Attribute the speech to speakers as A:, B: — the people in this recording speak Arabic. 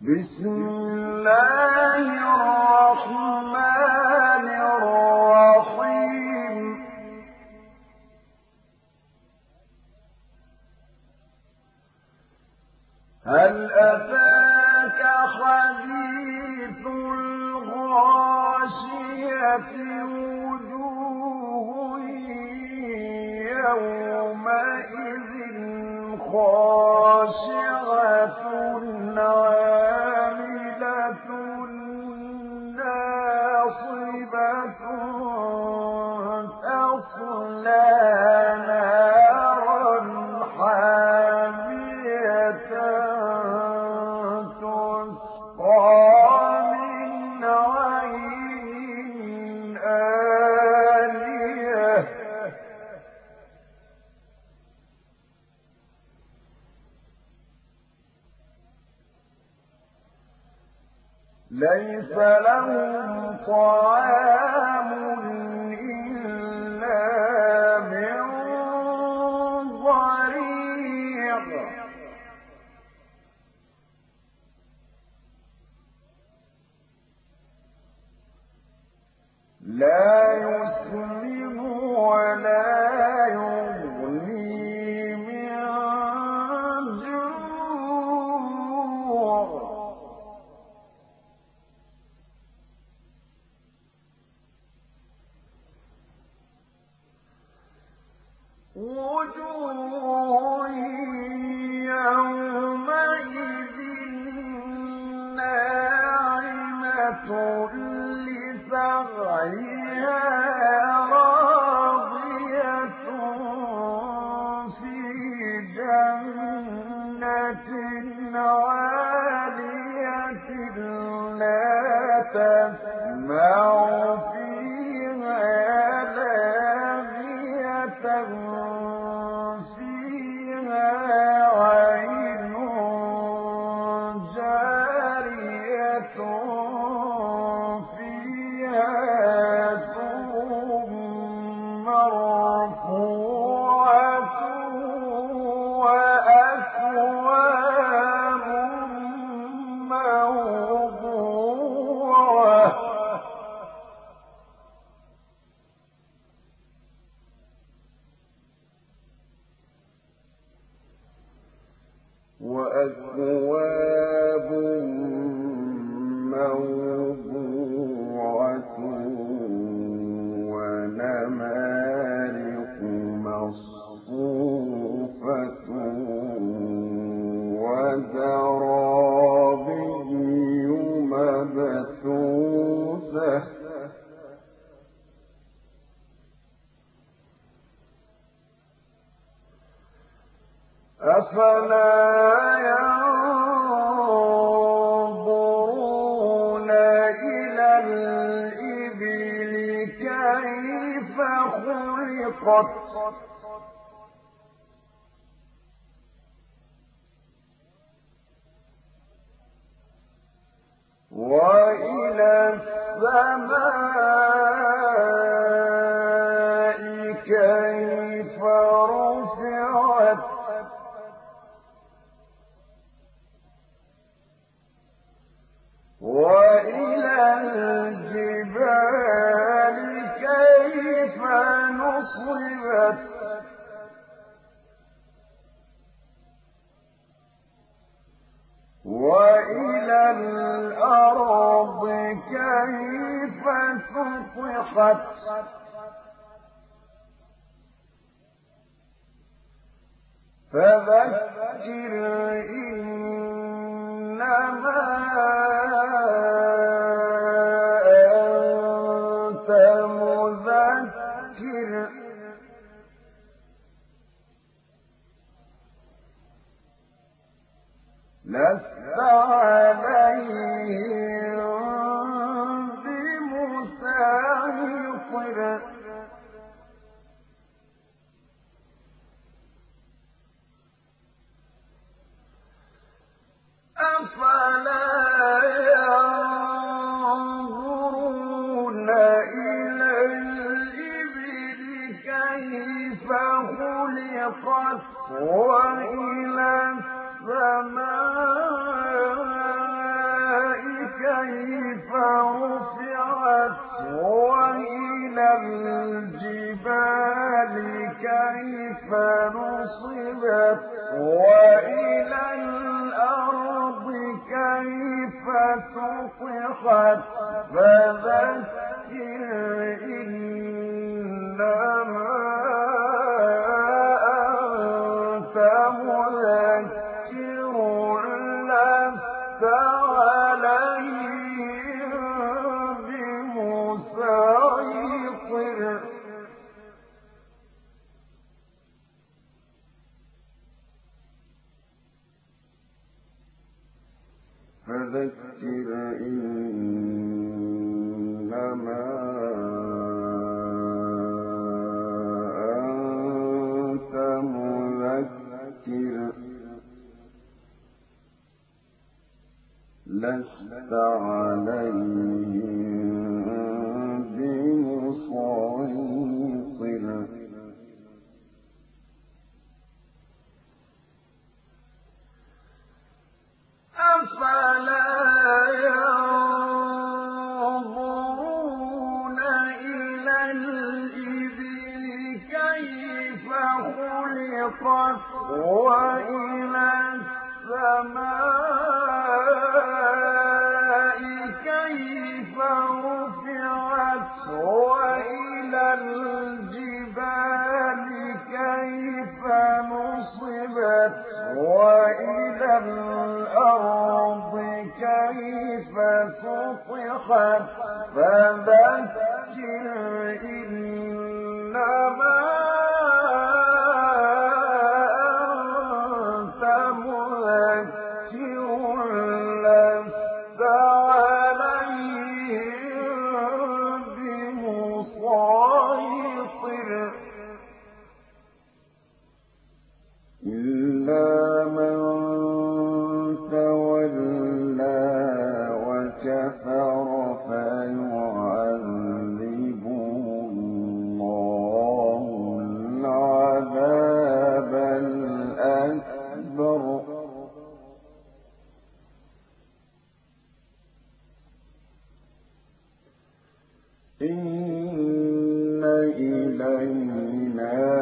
A: بسم الله الرحمن الرحيم هل أتاك حديث الغاشية وجوه يومئذ خاشعة عاملة ناصبة تصلى نارا حامية تسقى من عين آنية ليس لهم طعام إلا من ضريع لا يسمن ولا يغني من جوع وجوه يومئذ ناعمة لسعيها راضية في جنة عالية لا تسمع فيها لاغية فيها عين جارية فيها سرر مرفوعة وأكواب موضوعة وأكواب موضوعة ونمارق مصفوفة وزرابي مبثوثة أفلا ينظرون إلى الإبل كيف خلقت وإلى السماء كيف رفعت وإلى الجبال كيف نصبت وإلى الأرض كيف سطحت فذكر إنما أنت مذكر لست عليهم بمسيطر أفلا ينظرون إلى الإبل كيف خلقت وإلى السماء كيف رفعت وإلى الجبال كيف نصبت وإلى الأرض كيف سطحت فذكر إنما أنت مذكر لست عليهم بمسيطر فذكر إنما أنت مذكر لست عليهم بمسيطر أفلا ينظرون إلى الإبل كيف خلقت وإلى السماء كيف رفعت وإلى الجبال كيف نصبت وإلى الأرض كيف سطحت فذكر إنما أنت مذكر لست عليهم بمسيطر إلا من تولى وكفر فيعذبه الله العذاب الأكبر إن إلينا